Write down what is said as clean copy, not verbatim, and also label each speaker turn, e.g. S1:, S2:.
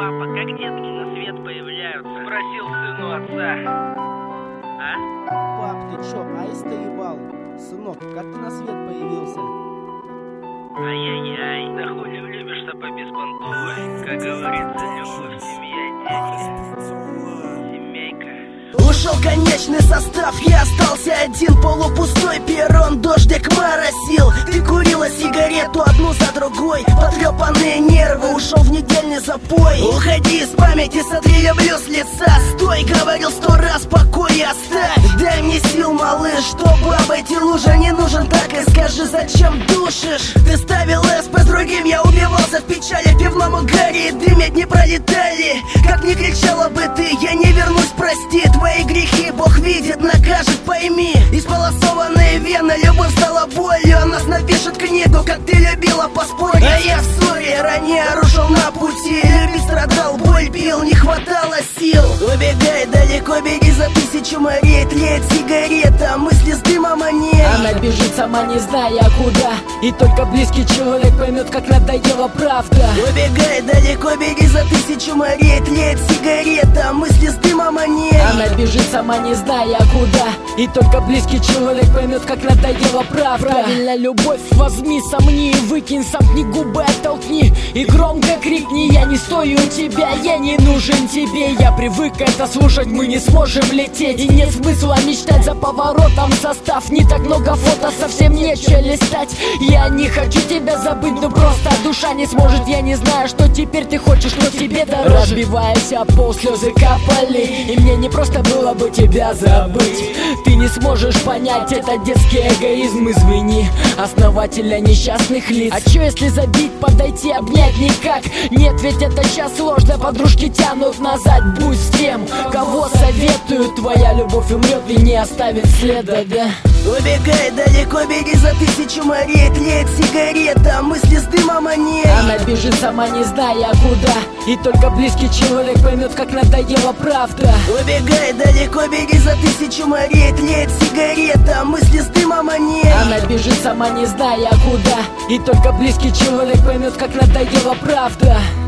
S1: Папа, как детки на свет появляются? Спросил сыну отца. А?
S2: Пап, ты чё, аиста ебал? Сынок, как ты на свет появился?
S1: Ай-яй-яй, да хули влюбишься по беспонтовой. Как говорится, любовь, семья, дети. Семейка.
S3: Ушел конечный состав, я остался один. Полупустой перрон, дождик моросил. Ты курила сигарету одну за другой. Потрепанные нервы, ушел в недельный запой. Уходи из памяти, сотри, люблю с лица. Стой, говорил 100 раз, покой оставь. Дай мне сил, малыш, чтобы обойти лужи. Не нужен, так и скажи, зачем душишь? Ты ставил СП с другим, я убивался в печали. В пивном угаре и дыме дни пролетали. Как не кричала бы ты, я не вернусь, прости. Твои грехи Бог видит, накажет, пойми. Исполосованные вены, любовь стала болью. О нас напишет книгу, как ты любила поспорить. А я в ссоре ранее оружил на пути. Любить страдал, боль бил, не хватало сил. Убегай далеко, беги за 1000 морей. Тлеет сигарета, мысли с дымом они.
S4: Она бежит сама не зная куда. И только близкий человек поймет, как надоела правда.
S3: Убегай далеко, беги за 1000 морей. Тлеет сигарета, мысли с дымом они.
S4: Она бежит сама не зная куда. И только близкий человек поймет, как надоела правда. Правильно, любовь возьми, сомни и выкинь, сомкни губы, оттолкни и громко крикни: я не стою у тебя, я не нужен тебе. Я привык это слушать, мы не сможем лететь. И нет смысла мечтать за поворотом состав. Не так много фото, совсем нечего листать. Я не хочу тебя забыть, но просто душа не сможет. Я не знаю, что теперь ты хочешь, но тебе дороже. Разбиваясь об пол, слезы капали, и мне не просто было бы тебя забыть. Ты не сможешь понять, это детский эгоизм, извини, основателя несчастных лиц. А чё если забить, подойти, обнять никак? Нет, ведь это сейчас сложно, подружки тянут назад. Будь с тем, кого советую, твоя любовь умрет и не оставит следа, да?
S3: Убегай далеко, беги за 1000 морей. Тлеет сигарета, мысли с дымом они.
S4: Она бежит сама не зная куда. И только близкий человек поймет, как надоела правда.
S3: Убегай далеко, беги за 1000 морей. Тлеет сигарета, мысли с дымом они.
S4: Она бежит сама не зная куда. И только близкий человек поймет, как надоела правда.